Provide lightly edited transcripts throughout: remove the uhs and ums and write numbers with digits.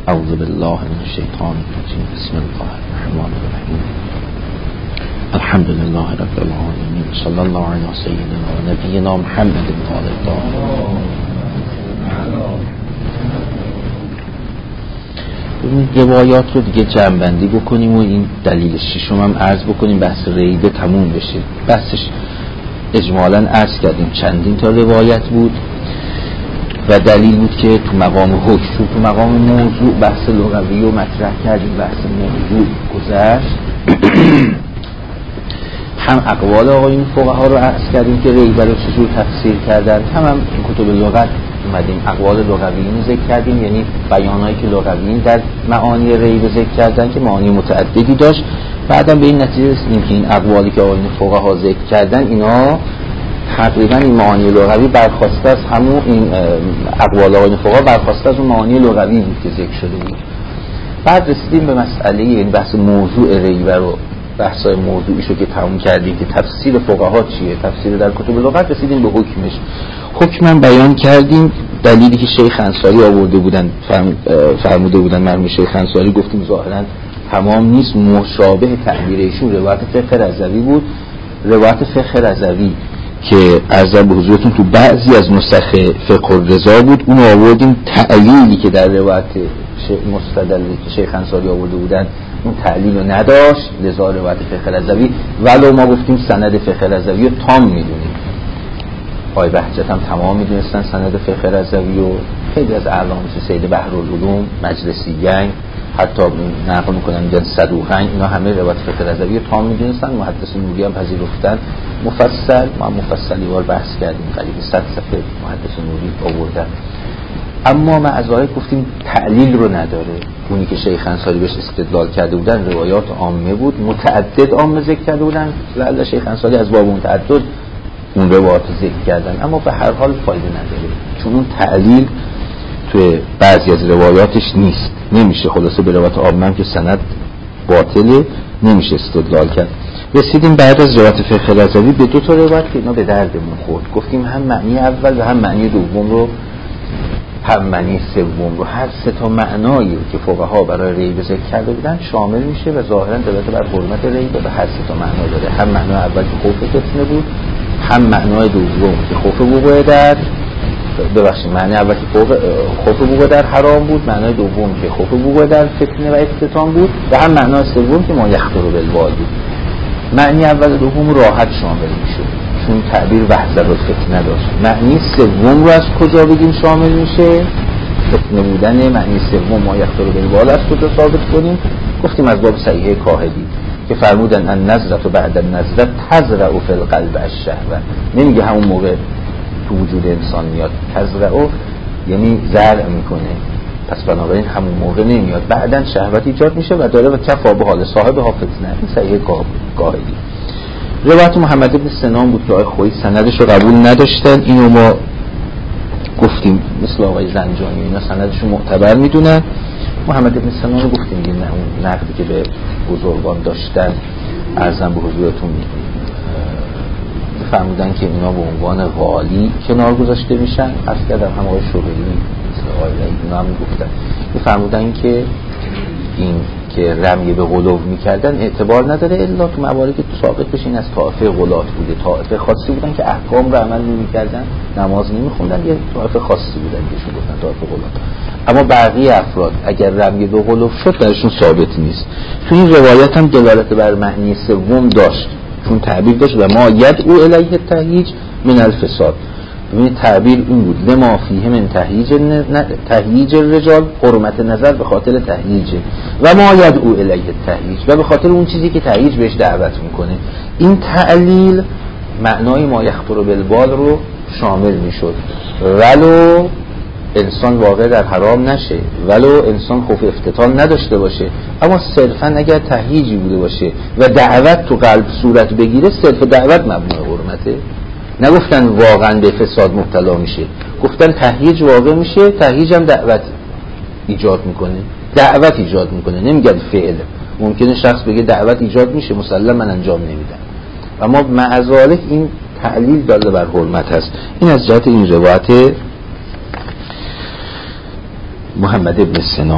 اعوذ بالله من الشیطان الرجیم. بسم الله الرحمن الرحیم. الحمد لله رب العالمین. صلی الله علی سیدنا و نبینا محمد روایات رو دیگه جمع‌بندی بکنیم و این دلیل ششم هم عرض بکنیم، بحث ریبه تموم بشه. بحثش اجمالاً عرض کردیم چندین تا روایت بود و دلیل بود که تو مقام حکم، تو مقام موضوع بحث لغوی رو مطرح کردیم، بحث موضوع گذشت. هم اقوال آقایون فقها رو عرض کردیم که ریبه رو چجور تفسیر کردن، هم کتب لغت اومدیم اقوال لغویین رو ذکر کردیم، یعنی بیانایی که لغویین در معانی ریبه ذکر کردن که معانی متعددی داشت. بعدم به این نتیجه رسیدیم که این اقوالی که آقایون فقها ذکر کردن اینا تقریبا این معانی لغوی برخواسته از همون این اقوال آقایون فقها برخواسته از اون معانی لغوی بود که ذکر شده بود. بعد رسیدیم به مسئله، یعنی بحث موضوع ریبه رو، بحثای موضوعیشو که تموم کردیم که تفسیر فقها چیه، تفسیر در کتب لغت، رسیدیم به حکمش. حکمم بیان کردیم، دلیلی که شیخ انصاری آورده بودن، فرموده بودن مرحوم شیخ انصاری، گفتیم ظاهرا تمام نیست، مشابه تعبیر ایشون روایت فقه رضوی بود. روایت فقه رضوی که عرض به حضورتون تو بعضی از نسخ فقه الرضا بود، اون آوردیم. تعلیلی که در روایت مستدل شیخ انصاری آورده بودن اون تعلیل رو نداشت، لذا روایت فقه رضوی، ولو ما گفتیم سند فقه رضوی رو تام میدونیم، آقای بهجت هم تمام میدونستن سند فقه رضوی و خیلی از اعلام مثل سید بحرالعلوم، مجلسی گنگ، حتی نقل میکنن میگن صدوقین، اینا همه روایت فقه رضوی رو تام میدونستن. محدث نوری هم پذیرفتن مفصل، ما مفصلی بار بحث کردیم، قریب 100 صفحه محدث نوری آوردن. اما معذرت گفتیم تعلیل رو نداره. اونی که شیخ انصاری بهش استدلال کرده بودن روایات عامه بود، متعدد عامه ذکر کرده بودن، لعل شیخ انصاری از باب متعدد اون روایات ذکر کردن، اما به هر حال فایده نداره، چون اون تعلیل توی بعضی از روایاتش نیست، نمیشه خلاصه به روایات عامه که سند باطله نمیشه استدلال کرد. رسیدیم بعد از روایت فقه رضوی به دو تا روایت که اینا به دردمون خورد. گفتیم هم معنی اول و هم معنی دوم رو، هم معنی سوم رو، هر سه تا معنایی که فقها برای ریبه ذکر کرده بودن شامل میشه و ظاهرا دلالت بر حرمت ریبه به هر سه تا معنا داره. هم معنای اول که خوف فتنه بود، هم معنای دوم که خوف وقوع در معنی اول که خوف وقوع در حرام بود، معنای دوم که خوف وقوع در فتنه و افتتان بود، و هم معنای سوم که ما یخطر بالبال بود. معنی اول و دوم راحت شامل میشه چون تعبیر وحذر الفتنه داشت. معنی سوم رو از کجا بگیم شامل میشه؟ فتنه بودن معنی سوم ما یخطر بالبال از کجا ثابت کنیم؟ گفتیم از باب صحیح کاهلی که فرمودن ان نظرت و بعد النظرت تزرع فی القلب الشهوه. نمیگه همون موقع تو وجود انسان میاد، تزرع یعنی زرع میکنه، پس بنابراین همون موقع نمیاد، بعدن شهوت ایجاد میشه و داره و کفا به حال صاحب ها فتنه. این صحیح کاهلی. روایت محمد بن سنان بود که آقای خویی سندش رو قبول نداشتن، اینو ما گفتیم مثل آقای زنجانی اینا سندش رو معتبر میدونن. محمد بن سنان رو گفتیم دیگه، اون نقدی که به بزرگان داشتن عرضم به حضورتون فرمودن که اینا به عنوان والی کنار گذاشته میشن. عرض کردم هم آقای شوبری مثل آقای اینا هم گفتن، فرمودن که این که رمی به غلو میکردن اعتبار نداره الا تو مواردی که ثابت بشه این از طائفه غلات بوده، طائفه خاصی بودن که احکام رو عمل نمیکردن، نماز نمیخوندن، یه طائفه خاصی بودن بهشون گفتن طائفه غلات. اما بقیه افراد اگر رمی به غلو شد درشون ثابت نیست. تو این روایت هم دلالت بر معنی سوم داشت، چون تعبیر داشت و ما یدعو الیه التهییج من الفساد. ببینید تعبیر این بود لما فیه من تهییج الرجال، حرمت نظر به خاطر تهییجه، و ما یدعو الیه التهییج، و به خاطر اون چیزی که تهییج بهش دعوت میکنه. این تعلیل معنای ما یخطر بالبال رو شامل میشد، ولو انسان واقع در حرام نشه، ولو انسان خوف افتتان نداشته باشه، اما صرفا اگر تهییجی بوده باشه و دعوت تو قلب صورت بگیره، صرف دعوت مبنای حرمته. نگفتن واقعا به فساد مبتلا میشه، گفتن تهییج واقع میشه، تهییج هم دعوت ایجاد میکنه، دعوت ایجاد میکنه، نمیگن فعل. ممکنه شخص بگه دعوت ایجاد میشه مسلم من انجام نمیدم، اما مع ذالک این تعلیل داده بر حرمت هست. این از جهت این روایت محمد ابن سنان.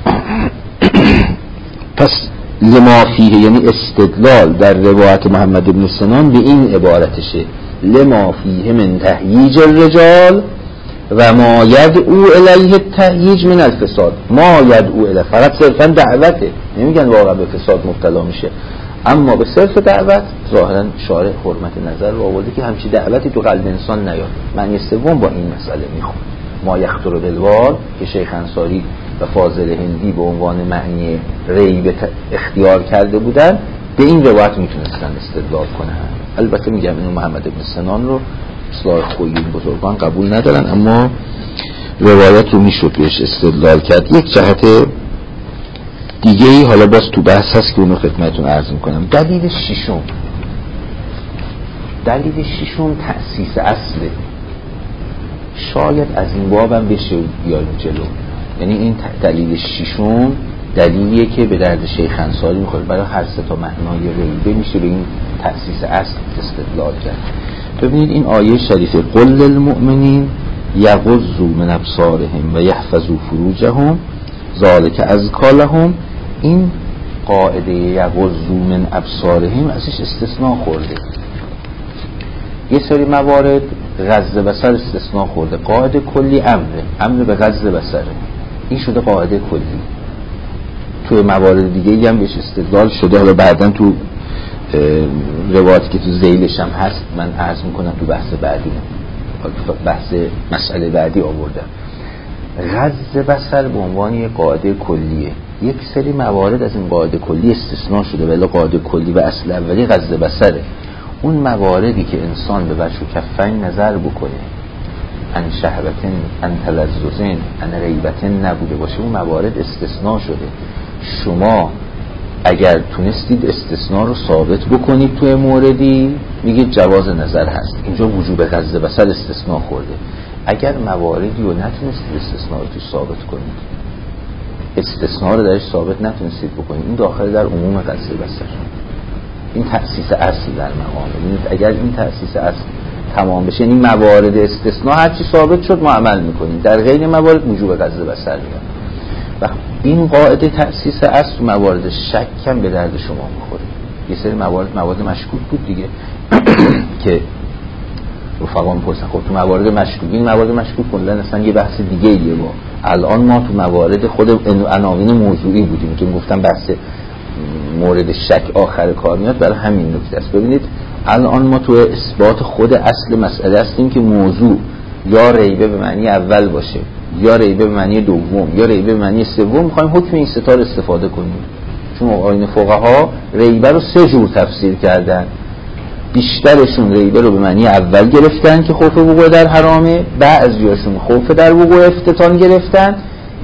پس لما فیه یعنی استدلال در روایت محمد بن سنان به این عبارتشه: لما فیه من تهییج الرجال و ما یدعو الیه التهییج من الفساد. ما یدعو الیه فقط صرفا دعوته، نمیگن واقعا به فساد مبتلا میشه، اما به صرف دعوت ظاهرا شارع حرمت نظر رو آورده که همچی دعوتی تو قلب انسان نیاد. معنی سوم با این مسئله میخوام ما یخطر بالبال که شیخ انصاری و فاضل هندی به عنوان معنی ریب اختیار کرده بودن، به این روایت میتونستن استدلال کنن. البته میگم اینو محمد بن سنان رو اصلاح خویی بزرگان قبول ندارن، اما روایت رو میشد بهش استدلال کرد. یک جهت دیگه ای حالا باز تو بحث هست که اونو خدمتتون عرض میکنم. دلیل ششم تأسیس اصله. شاید از این بابم بشه بیاریم جلو. یعنی این دلیل ششم دلیلیه که به درد شیخ انصاری میخوره. برای هر سه تا معنای ریبه میشه به این تأسیس اصل استدلال کرد. ببینید این آیه شریفه: قل للمؤمنین یغضوا من ابصارهم و یحفظوا فروجهم ذلک ازکی لهم. این قاعده یغضوا من ابصارهم ازش استثناء خورده. یه سری موارد غض بصر استثناء خورده. قاعده کلی امر به غض بصره، این شده قاعده کلی. توی موارد دیگه هم بهش استدلال شده، حالا بعداً تو روایتی که تو ذیلش هم هست من عرض میکنم تو بحث بعدی، بحث مسئله بعدی آوردم. غض بصر به عنوان یک قاعده کلیه. یک سری موارد از این قاعده کلی استثناء شده، ولی قاعده کلی و اصل اولی غض بصره. اون مواردی که انسان به وجه و کفین نظر بکنه، ان شهوتن، ان تلذذن، ان ریبتن نبوده باشه، اون موارد استثناء شده. شما اگر تونستید استثناء رو ثابت بکنید توی موردی، میگید جواز نظر هست، اینجا وجوب غض بصر استثناء خورده. اگر مواردی رو نتونستید استثناء رو توش ثابت کنید، استثناء رو درش ثابت نتونستید بکنید، این داخل در عموم غض بصر. این تأسیس اصل در مقام. ببینید اگر این تأسیس اصل تمام بشه، یعنی موارد استثناء هر چی ثابت شد ما عمل میکنیم، در غیر موارد وجوب غض بصر میاد. و این قاعده تأسیس اصل موارد شک هم به درد شما میخوره. یه سری موارد مشکوک بود دیگه که رفقا میپرسن خب تو موارد مشکوک، این موارد مشکوک کلا اصلا یه بحث دیگه ایه. با الان ما تو موارد خود عناوین موضوعی بودیم که گفتم بحث مورد شک آخر کار میاد، برای همین نکته است. ببینید الان ما تو اثبات خود اصل مسئله هستیم که موضوع یا ریبه به معنی اول باشه، یا ریبه به معنی دوم، یا ریبه به معنی سوم. میخوایم حکم این سه تا رو استفاده کنیم، چون آیین فقها ریبه رو سه جور تفسیر کردن. بیشترشون ریبه رو به معنی اول گرفتن که خوف وقوع در حرامه، بعضیاشون خوف در وقوع افتتان گرفتن.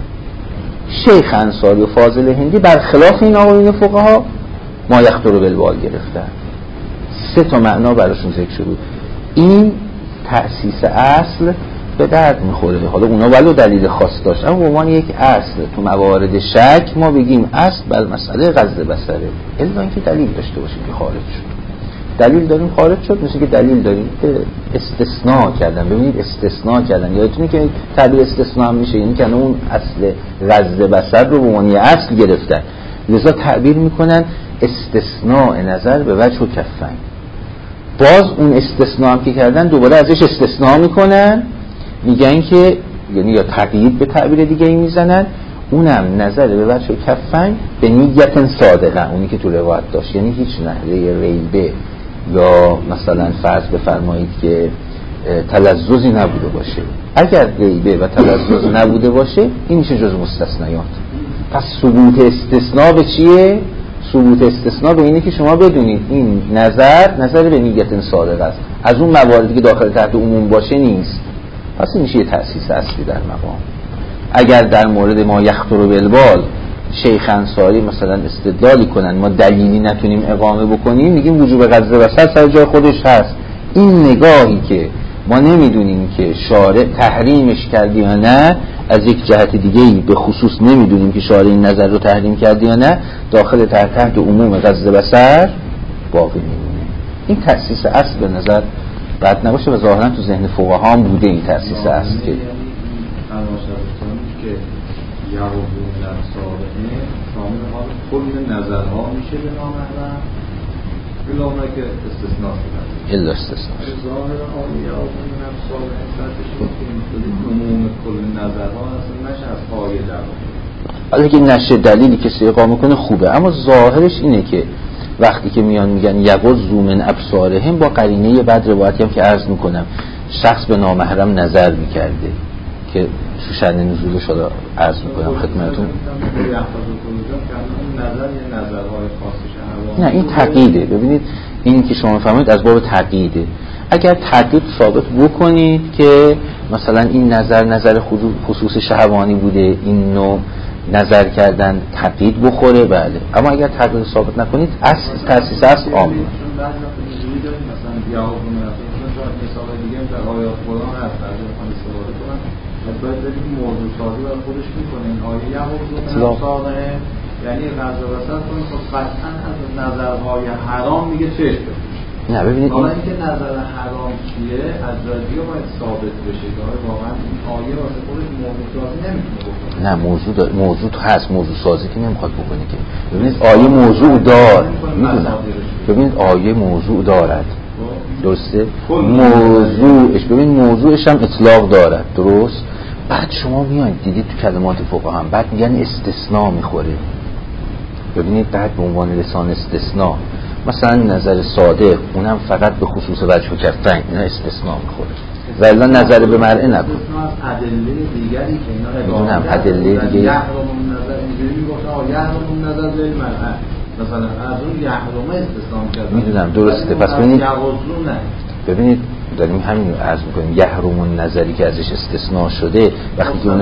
شیخ انصاری و فاضل هندی برخلاف این آیین فقها ما یخطر بالبال گرفتن. سه تا معنا براشون ذکر شد. این تأسیس اصل به درد میخوره. حالا اونا ولو دلیل خاص داشت، اما به عنوان یک اصل تو موارد شک ما بگیم اصل بر مسئله غض بصره، الا اینکه دلیل داشته باشیم که خارج شد. دلیل داریم خارج شد، مثل که دلیل داریم که استثناء کردن. ببینید استثناء کردن، یادتونه که تعبیر استثناء هم میشه، یعنی که اون اصل غض بصر رو به عنوان اصل گرفتن، لذا تعبیر میکنن استثناء نظر به وجه و کفین. باز اون استثناء هم که کردن دوباره ازش استثناء میکنن، میگن که یعنی یا تقیید به تعبیر دیگه ای میزنن، اونم نظر به وجه و کفین به نیت صادقه، اونی که تو روایت داشت، یعنی هیچ نحوه ریبه یا مثلا فرض بفرمایید که تلذذی نبوده باشه. اگر ریبه و تلذذ نبوده باشه این میشه جز مستثنیات. پس ثبوت استثناء به چیه؟ ثبوت استثناء به اینه که شما بدونید این نظر به نیت صادق است، از اون مواردی که داخل تحت عموم باشه نیست. پس این میشه یه تأسیس اصلی در مقام. اگر در مورد ما یخطر بالبال شیخ انصاری مثلا استدلالی کنن ما دلیلی نتونیم اقامه بکنیم، میگیم وجوب غض بصر سر جای خودش هست. این نگاهی که ما نمیدونیم که شارع تحریمش کرده یا نه، از یک جهت دیگه‌ای به خصوص نمیدونیم که شارع این نظر رو تحریم کرده یا نه، داخل تحت عموم غض بصر باقی میمونه. این تأسیس اصل به نظر بد نباشه و ظاهرا تو ذهن فقها هم بوده این تأسیس اصل که یعقوب در سابقه شامل حال کل نظرها میشه به نامحرم الا اونایی که استثناء شدن الا استثناء ظاهر آیه یعقوب در سابقه سرش که عموم کل نظرها اصلا نشه از آیه در حالا که نشه دلیلی که اقامه کنه خوبه، اما ظاهرش اینه که وقتی که میان میگن یغضوا من ابصارهم با قرینه بعد روایتی هم که عرض میکنم شخص به نامحرم نظر میکرده که تو شأن نزولش رو عرض میکنم خدمتتون. نه این تقییده. ببینید این که شما فهمید از باب تقییده. اگر تقیید ثابت بکنید که مثلا این نظر خصوص شهوانی بوده، این نوع نظر کردن تقیید بخوره، بله. اما اگر تقیید ثابت نکنید اصل تأسیس اصل عامه. مثلا یعقوب مثال دیگه در آیات قرآن هست از اون استفاده کنن باید ببینید موضوع سازی برای خودش میکنه. این آیه یعقوب صادقه یعنی غض و بصر کنید خب قطعا از نظرهای حرام میگه چشم بپوشید. نه ببینید حالا اینکه نظر حرام چیه از رادیو باید ثابت بشه که واقعا این آیه واسه خودش موضوع سازی نمیتونه بکنه. نه موضوع تو هست، موضوع سازی که نمیخواد بکنه که. ببینید آیه موضوع دار میدونم. ببینید آیه موضوع دارد درسته؟ موضوعش ببین موضوعش هم اطلاق دارد درست؟ بعد شما میایید دیدید تو کلمات فقها هم بعد میگن استثناء میخوره. ببینید بعد به عنوان لسان استثناء مثلا نظر صادق اونم فقط به خصوص وجه و کفین اینا استثناء میخوره ولی نظر به مرئه نکن. ادله دیگری که اینا میدونم ادله دیگه یحرم النظر اینجوری میگفتن یحرم النظر به المرأه مثلا از اون یحرم استثناء کردن. میدونم درسته. پس ببینید داریم همین رو عرض میکنیم یحرم النظری که ازش استثناء شده وقتی که اون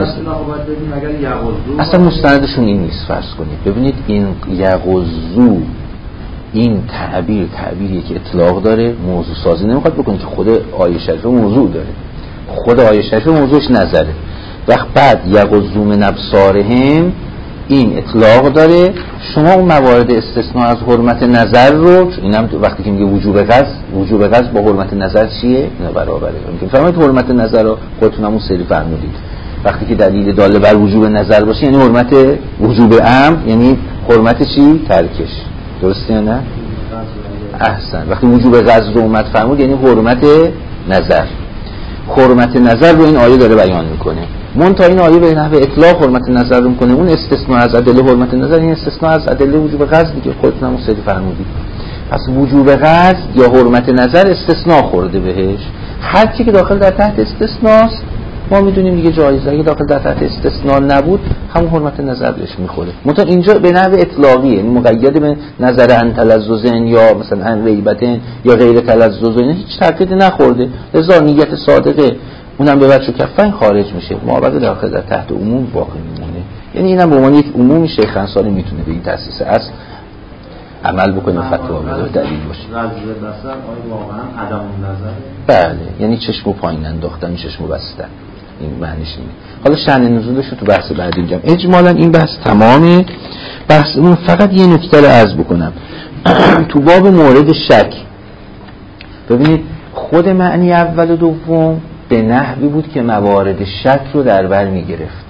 اصلا مستندشون این نیست. فرض کنید ببینید این یغضوا این تعبیریه که اطلاق داره، موضوع سازی نمیخواد بکنه که خود آیه شریفه موضوع داره، خود آیه شریفه موضوعش نظره. وقت بعد یغضوا من ابصارهم این اطلاق داره. شما اون موارد استثناء از حرمت نظر رو اینم وقتی که میگه وجوب قصد با حرمت نظر چیه؟ اینا برابره. میگم فهمید حرمت نظر رو خودتون همون سری فهمیدید. وقتی که دلیل داله بر وجوب نظر باشه یعنی حرمت وجوب امر، یعنی حرمت چی؟ ترکش. درسته یا نه؟ احسن. وقتی وجوب قصد رو اومد فرمود یعنی حرمت نظر. حرمت نظر رو این آیه داره بیان میکنه. منتها این آیه به نحو اطلاق حرمت نظر رو میکنه. اون استثناء از ادله حرمت نظر این استثناء از ادله وجوب قصد دیگه خودتون هم سری فرمودید. پس وجوب قصد یا حرمت نظر استثناء خورده بهش. هر چی که داخل در تحت استثناست ما میدونیم دیگه جایزه. اگه داخل در تحت استثناء نبود همون حرمت نظر بهش میخوره. منتها اینجا به نحو اطلاقیه، یعنی مقید به نظر ان تلذذن یا مثلا ان ریبتن یا غیر تلذذن هیچ تاکید نخورده. لذا نیت صادقه اونم به وجه کفین خارج میشه، معابد داخل در تحت عموم باقی میمونه. یعنی اینم به عنوان یک عمومی شیخ انصاری میتونه به این تأسیس اصل عمل بکنه و فتوا بده دلیل باشه. غض بصر آیا واقعا عدم النظر؟ بله، یعنی چشمو پایین انداختن، چشمو بستن. این معنیش اینه. حالا شأن نزولش رو تو بحث بعدی میگم. اجمالا این بحث تمامه. بحثمون فقط یه نکته رو عرض بکنم. تو باب مورد شک ببینید خود معنی اول و دوم به نحوی بود که موارد شک رو در بر میگرفت.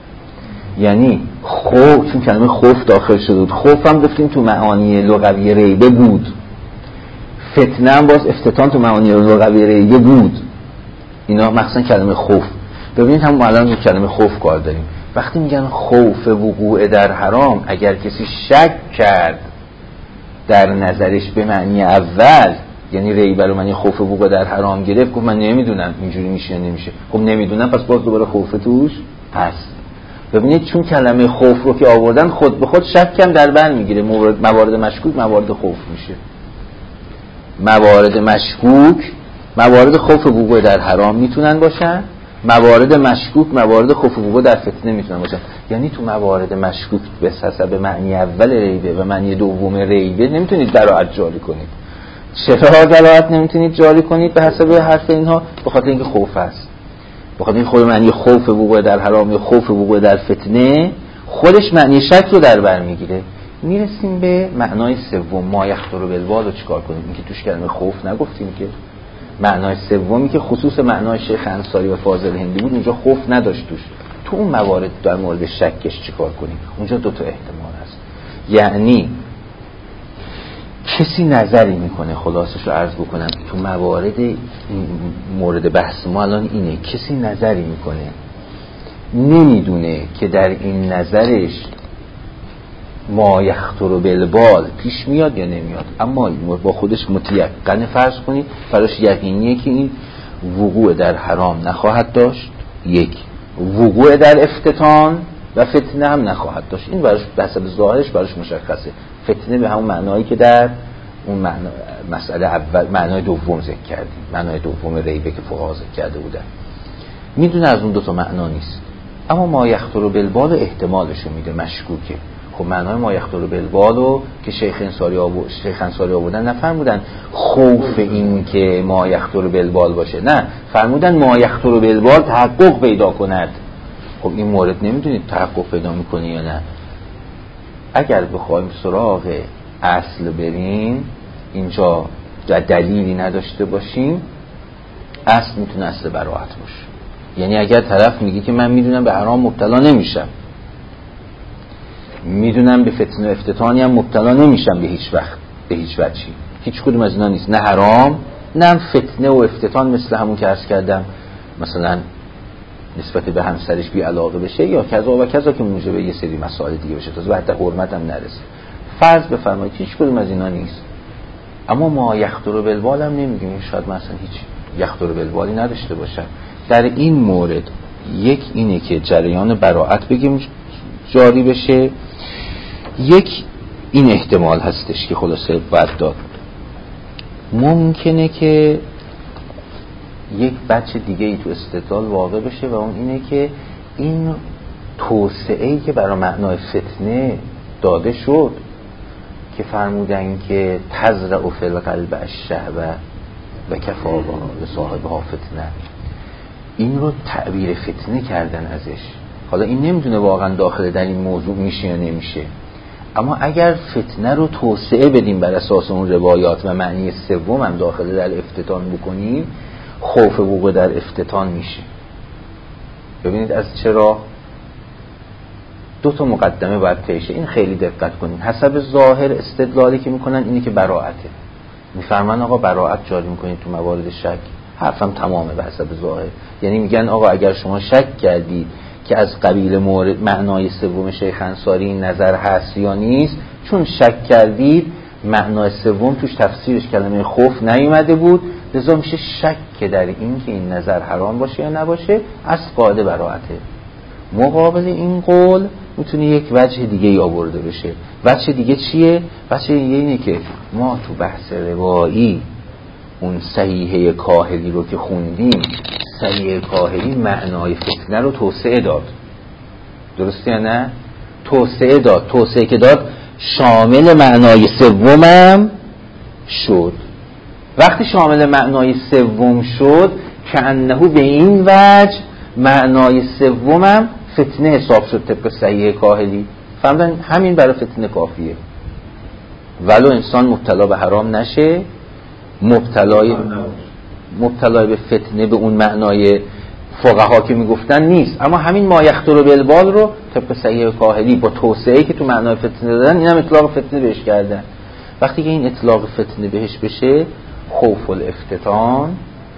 یعنی خوف، چون کلمه خوف داخل شده بود، خوف هم گفتیم تو معانی لغوی ریبه بود. فتنه هم باز افتتان تو معانی لغوی ریبه بود. اینا مخصوصا کلمه خوف. ببینید هم الان کلمه خوف کار داریم. وقتی میگن خوف وقوع در حرام، اگر کسی شک کرد در نظرش به معنی اول، یعنی ریبه رو معنی خوف وقوع در حرام گرفت، گفت من نمیدونم اینجوری میشه یا نمیشه. خب نمیدونم، پس باز دوباره خوف توش هست. ببینید چون کلمه خوف رو که آوردن خود به خود شک هم در بر میگیره. موارد مشکوک موارد خوف میشه. موارد مشکوک موارد خوف وقوع در حرام میتونن باشن، موارد مشکوک موارد خوف وقوع در فتنه میتونن باشن. یعنی تو موارد مشکوک به حسب معنی اول ریبه و معنی دوم ریبه نمیتونید دلالت جاری کنید. چرا دلالت نمیتونید جاری کنید به حسب حرف اینها؟ به خاطر اینکه خوف است. به خاطر این خود معنی خوف وقوع در حرام یا خوف وقوع در فتنه خودش معنی شک رو در بر میگیره. میرسیم به معنای سوم، ما یخطر بالبال رو چیکار کنیم؟ اینکه توش کلمه خوف نگفتیم که. معنای سومی که خصوص معنای شیخ انصاری و فاضل هندی بود، اونجا خوف نداشت توش. تو اون موارد در مورد شکش چیکار کنیم؟ اونجا دو تا احتمال هست. یعنی کسی نظری میکنه، خلاصش رو عرض بکنم، تو مورد بحث ما الان اینه، کسی نظری میکنه نمیدونه که در این نظرش ما یخطر بالبال پیش میاد یا نمیاد، اما با خودش متیقن فرض کنید براش یقینیه که این وقوع در حرام نخواهد داشت، یک وقوع در افتتان و فتنه هم نخواهد داشت. این براش به حسب ظاهرش براش مشخصه. فتنه به همون معنایی که در اون مسئله اول معنای دوم ذکر کردیم، معنای دوم ریبه که فقها ذکر کرده بودن، میدونه از اون دو تا معنا نیست، اما ما یخطر بالبال احتمالشو میده، مشکوکه. خب معنای ما یخطر بالبالو که شیخ انصاری آوردن نفرمودن خوف این که ما یخطر بالبال باشه، نه، فرمودن ما یخطر بالبال تحقق پیدا کند. خب این مورد نمیدونید تحقق پیدا میکنه یا نه. اگر بخوایم سراغ اصل بریم، اینجا دلیلی نداشته باشیم، اصل میتونه اصل براءت باشه. یعنی اگر طرف میگه که من میدونم به حرام مبتلا نمیشم، میدونم به فتنه و افتتانی هم مبتلا نمیشم به هیچ وقت، به هیچ وجهی، هیچ کدوم از اینا نیست، نه حرام نه فتنه و افتتان، مثل همون که عرض کردم مثلا نسبت به همسرش بی علاقه بشه یا کذا و کذا که موجب یه سری مسائل دیگه بشه، تازه حتی حرمت هم نرسه. فرض بفرمایید هیچ کدوم از اینا نیست، اما ما یخطر بالبال هم نمیگیم، شاید مثلا هیچ یخطر بالبالی نداشته باشن. در این مورد یک اینه که جریان براءت بگیم جاری بشه، یک این احتمال هستش که خلاصه باید داد. ممکنه که یک بچه دیگه ای تو استدلال واقع بشه و اون اینه که این توسعه‌ای که برای معنای فتنه داده شد که فرمودن که تزرع فی القلب الشهوة و کفا لصاحبها فتنه، این رو تعبیر فتنه کردن ازش. حالا این نمیدونه واقعا داخل در این موضوع میشه یا نمیشه، اما اگر فتنه رو توسعه بدیم بر اساس اون روایات و معنی سوم هم داخل در افتتان بکنیم، خوف وقوع در افتتان میشه. ببینید از چرا دو تا مقدمه باید پیشه، این خیلی دقت کنید. حسب ظاهر استدلالی که میکنن اینه که براءته، میفرمان آقا براءت جاری میکنید تو موارد شک، حرفم تمامه به حسب ظاهر. یعنی میگن آقا اگر شما شک کردید که از قبیل مورد معنای سوم شیخ انصاری این نظر هست یا نیست، چون شک کردید معنای سوم توش تفسیرش کلمه خوف نیومده بود، لذا میشه شک که در این که این نظر حرام باشه یا نباشه، از قاعده براءته. مقابل این قول میتونه یک وجه دیگه ای آورده بشه. وجه دیگه چیه؟ وجه اینه که ما تو بحث روایی اون صحیحه کاهلی رو که خوندیم، صحیحه کاهلی معنای فتنه رو توسعه داد، درسته یا نه؟ توسعه داد، توسعه که داد شامل معنای سومم شد. وقتی شامل معنای سوم شد که انه به این وجه معنای سومم فتنه حساب شد طبق صحیحه کاهلی. فهمدن؟ همین برای فتنه کافیه، ولو انسان مبتلا به حرام نشه، مبتلای به فتنه به اون معنای فقها که میگفتن نیست، اما همین ما یخطر بالبال رو طبق صحیح کاهلی با توسعه که تو معنای فتنه دادن، این هم اطلاق فتنه بهش کردن. وقتی که این اطلاق فتنه بهش بشه، خوف الافتتان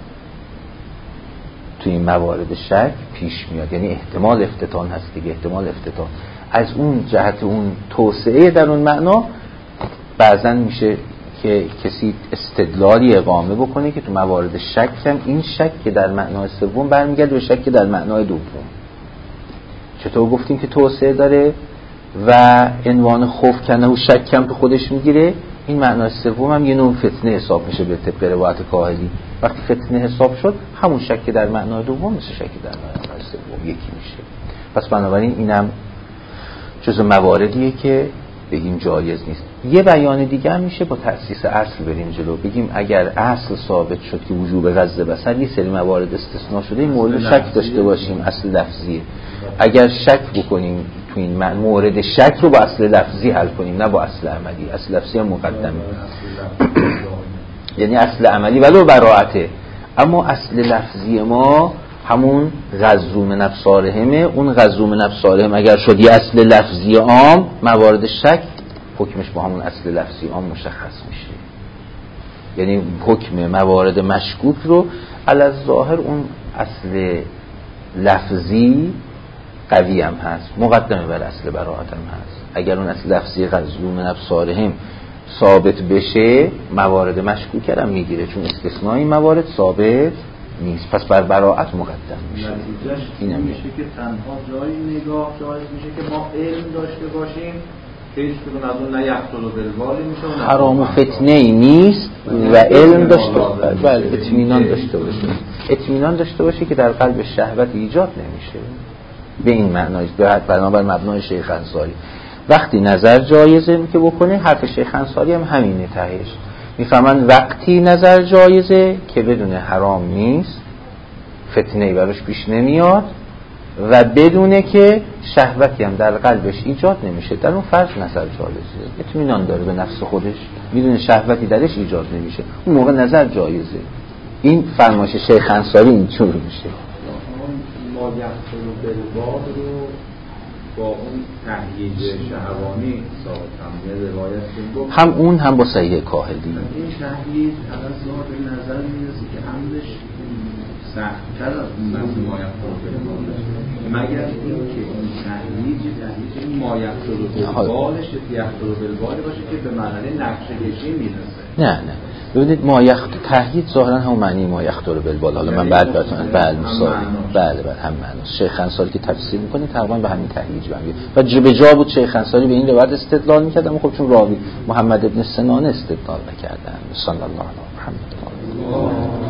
تو این موارد شک پیش میاد، یعنی احتمال افتتان هست دیگه، احتمال افتتان از اون جهت اون توسعه در اون معنا بعضن میشه که کسی استدلالی اقامه بکنه که تو موارد شک هم این شک که در معنای سوم برمیگرده به شک که در معنای دوم. چطور گفتیم که توسعه داره و عنوان خوف کنه و شک هم تو خودش میگیره؟ این معنای سوم هم یه نوع فتنه حساب میشه به طبق روایت کاهلی. وقتی فتنه حساب شد، همون شک در معنای دوم مثل شک در معنای سوم یکی میشه. پس بنابراین اینم جزو مواردیه که بگیم جایز نیست. یه بیان دیگه هم میشه با تأسیس اصل بریم جلو، بگیم اگر اصل ثابت شد که وجوب غض بصر، یه سری موارد استثناء شده، این مورد شک داشته باشیم، اصل لفظیه. اگر شک بکنیم تو این مورد شک رو با اصل لفظی حل کنیم، نه با اصل عملی. اصل لفظی هم مقدمه یعنی اصل عملی ولو براءته، اما اصل لفظی ما همون غزوم نفسارهمه. اون غزوم نفسارهم اگر شد یه اصل لفظی عام، موارد شک حکمش با همون اصل لفظی عام مشخص میشه. یعنی حکم موارد مشکوک رو علی ظاهر اون اصل لفظی قوی هم هست، مقدمه بر اصل براءت هم هست. اگر اون اصل لفظی غزوم نفسارهم ثابت بشه، موارد مشکوک هم میگیره، چون استثنایی موارد ثابت نیست، پس بر براءت مقدم میشه. نتیجهش این میشه که تنها جایی نگاه جایز میشه که ما علم داشته باشیم که هیچ کدوم از اون نه یقتل و بلوالی میشه، حرام و فتنه ای نیست و علم داشته باشه، اطمینان داشته باشه، اطمینان داشته باشه که در قلب شهوت ایجاد نمیشه. به این معنای بنابر مبنای شیخ انصاری وقتی نظر جایزه که بکنه، حرف شیخ انصاری هم همینه تهش. میفهمن وقتی نظر جایزه که بدون حرام نیست، فتنه‌ای براش پیش نمیاد و بدونه که شهوتی هم در قلبش ایجاد نمیشه، در اون فرض نظر جایزه، اطمینان داره به نفس خودش، میدونه شهوتی درش ایجاد نمیشه، اون موقع نظر جایزه. این فرمایش شیخ انصاری اینجور میشه. ما یقتل و بلواد رو با اون تهییج شهوانی ثابت روایت هم اون هم با صحیح کاهلی. این تهییج از ظاهر نظر میرسه که حملش سخت‌تر از اون ما یقتل و بلواد، مگر اینکه این تهییج این ما یقتل و بلوادش یقتل و بلوادی باشه که به مرحله نقشه کشی میرسه. نه ببینید، ما تهیید ظاهرا هم معنی ما یختار بالبال. حالا من بعد بهتون بله هم معناست. شیخ انصاری که تفسیر میکنه تقریبا به همین تهییج میگه و به جا بود شیخ انصاری به این روایت استدلال میکرد، اما خب چون راوی محمد ابن سنان استدلال نکردن. صلی الله علیه و محمد.